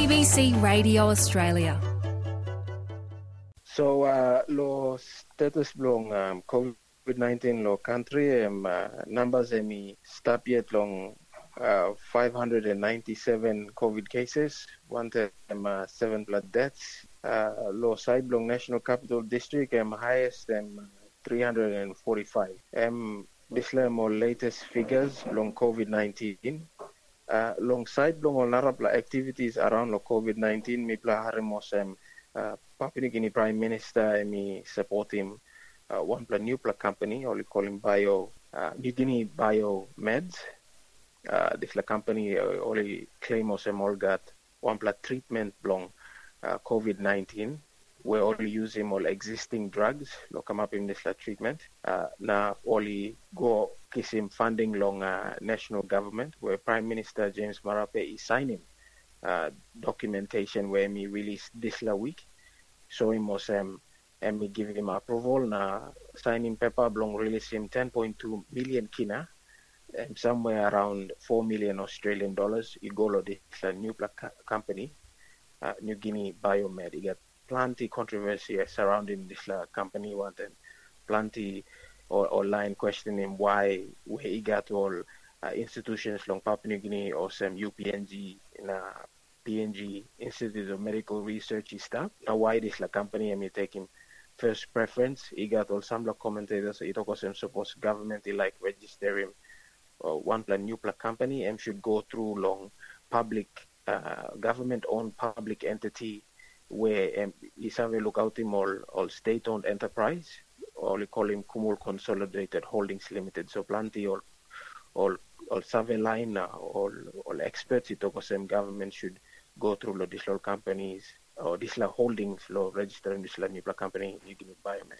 ABC Radio Australia. So, lo status long COVID-19 lo country numbers stop yet long 597 COVID cases, 7 blood deaths. Lo side long National Capital District highest 345. This more latest figures long COVID-19. Long side long on narapla activities around lo COVID-19 mi pla haremos Papua New Guinea Prime Minister support him one pla new pla company or we call him New Guinea Biomeds. This la company only claim all got one pla treatment long COVID-19. We only use him all existing drugs lo come up in this la treatment. Na only go kiss him funding long national government where Prime Minister James Marape is signing documentation where me release this la week. So him was me give him approval na signing paper long release him 10.2 million kina somewhere around 4 million Australian dollars. You go to this new company, New Guinea Biomed. You got plenty controversy surrounding this company. One then plenty or line questioning why he got all institutions long Papua New Guinea or some UPNG in PNG Institute of Medical Research stuff. Now why this company taking first preference? He got all some commentators. It was supposed government like register him one new company and should go through long public government-owned public entity where is have a look out him all state-owned enterprise or we call him Kumul Consolidated Holdings Limited. So plenty all survey line all experts it was government should go through these companies or these holdings law register in this new company New Guinea Biomed.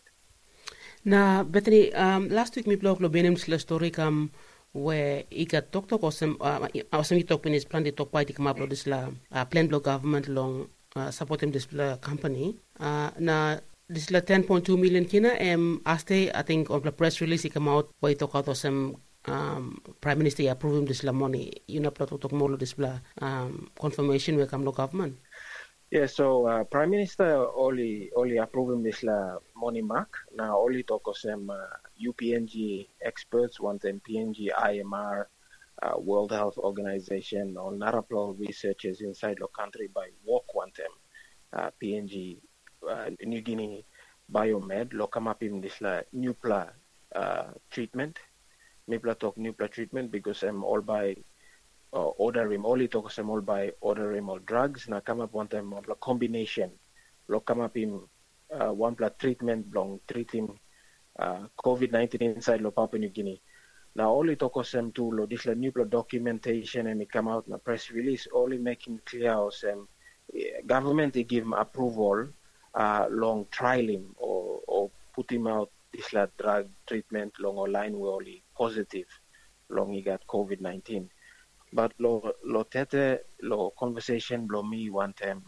Na Bethany, last week mi blog lo benim story where he got talk awesome he talk in his plan to talk by the come up this plan block government long supporting this company na this 10.2 million kina aste I think on the press release he come out where he talk out some Prime Minister approving this money. You know, talk more of this confirmation will come to government. Yeah, so Prime Minister only approving this money mark. Now only talk of some UPNG experts, want them PNG, IMR, World Health Organization, or Naraplo researchers inside the country by work want them PNG, New Guinea Biomed, lo come up in this new treatment. Mipla talk new treatment because I'm all by order him only talk some all by order him all drugs na come up one time of a combination lo come up in one treatment long treating COVID-19 inside lo Papua New Guinea. Now only talk some to lo this new documentation and it come out in a press release only making clear some government they give him approval long trial him or put him out this drug treatment long online we only positive long he got COVID-19. But lo tete lo conversation lo me one time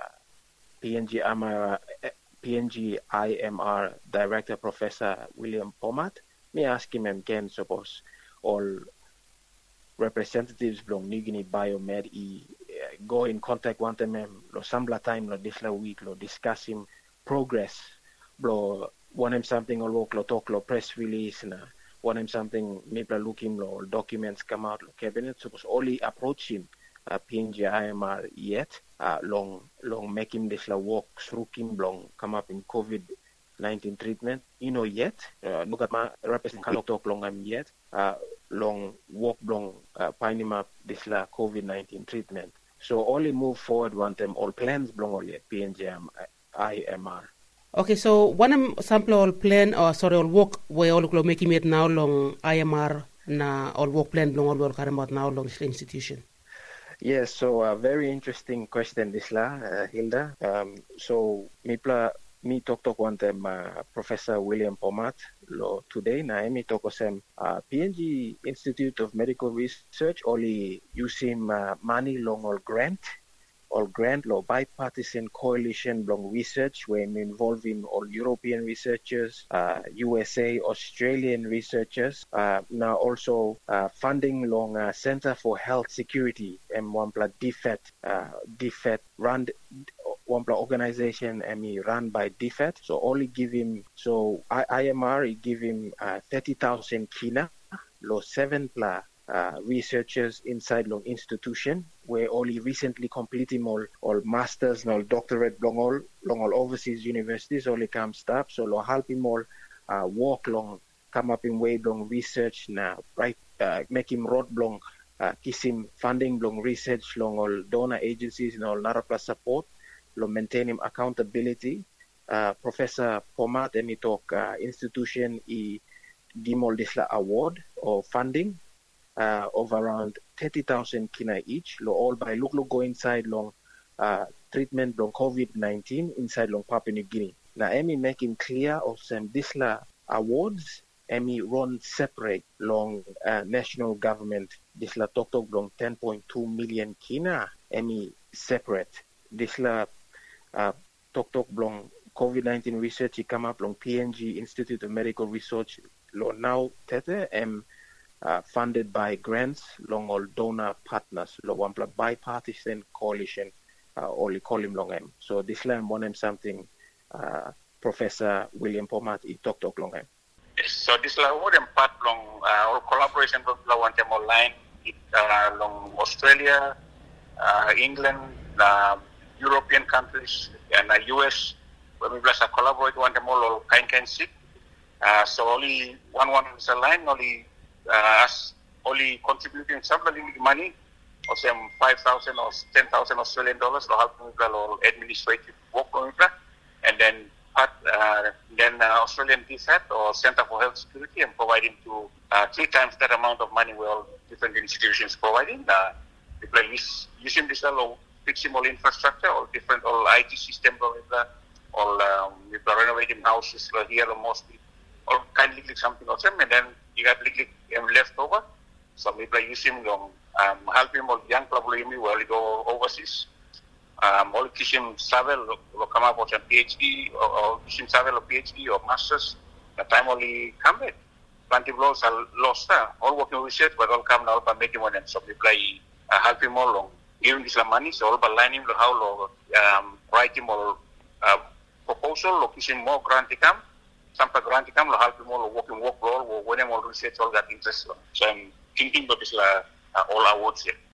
PNG IMR Director Professor William Pomat me ask him again suppose all representatives from New Guinea Biomed go in contact one time lo sambla time lo this week lo discuss him progress lo want him something or work lo talk lo press release na want him something maybe look him lo documents come out lo cabinet suppose only approach him PNG IMR yet long make him this walk through him long come up in COVID-19 treatment yet look at my representative talk long yet long walk long find him up this COVID-19 treatment so only move forward one time all plans long all yet PNG IMR. Okay, so one sample all plan or sorry all work we all making it now long IMR na all work plan long all work about now long this institution. Yes, so a very interesting question this Hilda. So me talk one time Professor William Pomat lo today na me talk some PNG Institute of Medical Research only using money long all grant all grant law bipartisan coalition long research where I'm involving all European researchers, USA, Australian researchers. Now also funding long Center for Health Security and Wampla DFET run Wampla organization run by DFET. So only give him IMR give him 30,000 kina, lo 7 researchers inside long institution where only recently completing all masters and all doctorate long all overseas universities only come staff so lo help him all walk long come up in way long research now right make him road long kiss him funding long research long all donor agencies and all narapla support lo maintain him accountability Professor Pomat emi talk institution Gimol Disla award or funding of around 30,000 kina each, all by look go inside long treatment long COVID-19 inside long Papua New Guinea. Now, Emi make him clear of some Disla awards, Emi run separate long national government Disla Tok long 10.2 million kina, Emi separate. Disla Tok long COVID-19 research, he come up long PNG Institute of Medical Research, now Tete, funded by grants, long all donor partners, lo wampla bipartisan coalition, only call him long M. So this land want him something, Professor William Pomat, he talked long M. Yes, so this land want him part long, all collaboration with la want him online, long Australia, England, European countries, and US, when we bless a collaborate want them all kind sick. So only one is a line, only us only contributing some money or some 5,000 or 10,000 Australian dollars to help with all administrative work and then Australian DFET or Center for Health Security and providing to 3 times that amount of money where all different institutions providing people using this all fixing all infrastructure or different all IT system all renovating houses here mostly or kindly something or something and then you got left over. So people are using them, helping all young people while they go overseas. All teaching travel will come up with a PhD or teaching travel or PhD or masters. The time only come back. Plenty of laws are lost. All working research, but all come now by making one. And so people are helping more long. Giving this money, so all by lining how long writing more proposal, location more grant come. Some grant come will help more working work role or whenever research all that interest. So I'm thinking about this all awards here.